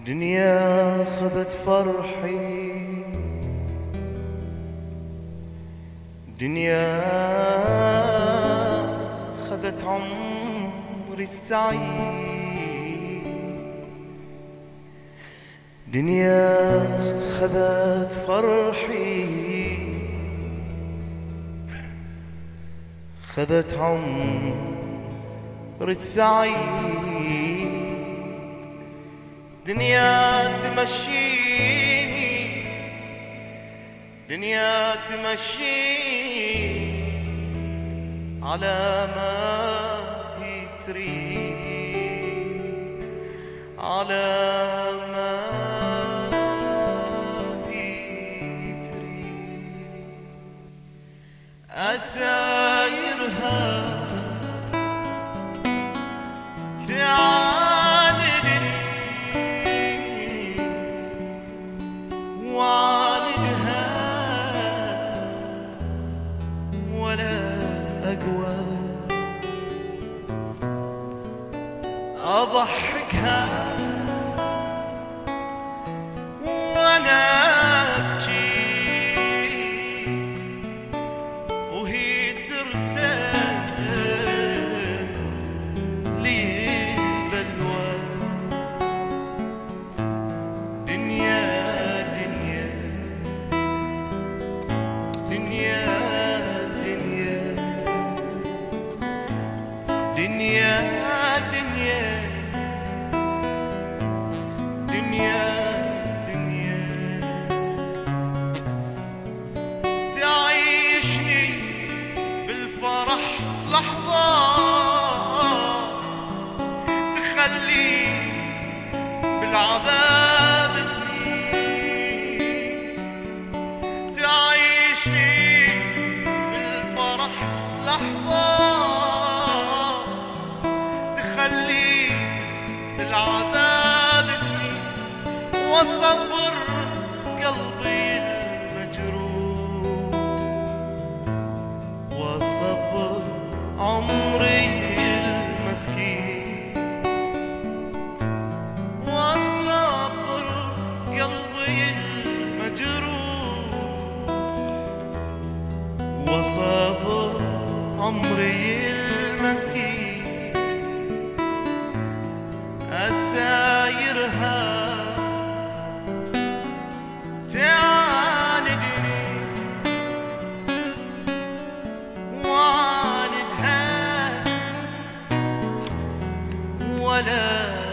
دنيا خذت فرحي، دنيا خذت عمري السعيد، دنيا خذت فرحي، خذت عمري السعيد، دنيا تمشيني، دنيا تمشيني على ما هي تريد، على ما هي تريد. أسايرها تعاندني وعالجها ولا أقوى، أضحكها وأنا أبكي وهي ترسل لي البلوى. دنيا دنيا دنيا دنيا دنيا دنيا دنيا تعيشني بالفرح لحظة، تخلي بالعذاب سنين، تعيشني بالفرح لحظة، تخلي بالعذاب سنين، وصبر قلبي المجروح، وصبر عمري المسكين، وصبر قلبي المجروح، وصبر عمري المسكين. أسايرها تعاندني وعاندها ولا